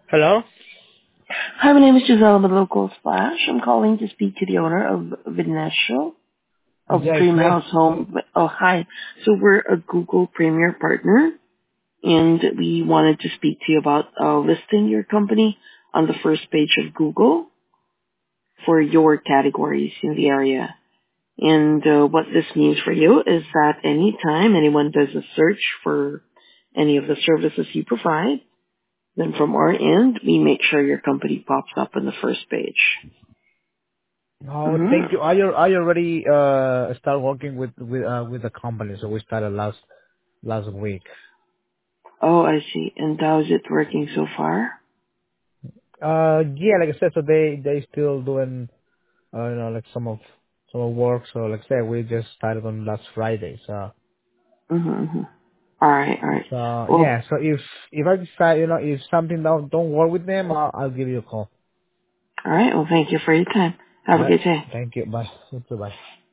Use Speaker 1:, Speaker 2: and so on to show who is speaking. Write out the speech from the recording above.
Speaker 1: Hello?
Speaker 2: Hi, my name is Giselle with Local Splash. I'm calling to speak to the owner of Venetia of
Speaker 1: Yeah, it's me.
Speaker 2: Dreamhouse Home. Oh, hi. So we're a Google Premier partner, and we wanted to speak to you about listing your company on the first page of Google for your categories in the area. And what this means for you is that anytime anyone does a search for any of the services you provide, then from our end, we make sure your company pops up on the first page.
Speaker 1: Oh,
Speaker 2: Mm-hmm.
Speaker 1: thank you. I already start working with the company, so we started last week.
Speaker 2: Oh, I see. And how is it working so far?
Speaker 1: Yeah, like I said, so they still doing like some of work. So like I said, we just started on last Friday. So
Speaker 2: Mm-hmm, mm-hmm. All right, all right. Well,
Speaker 1: yeah, so if I decide if something don't work with them, I'll give you a call.
Speaker 2: all right. Well, thank you for your time. Have
Speaker 1: All
Speaker 2: a
Speaker 1: right,
Speaker 2: good day.
Speaker 1: thank you. Bye. Bye.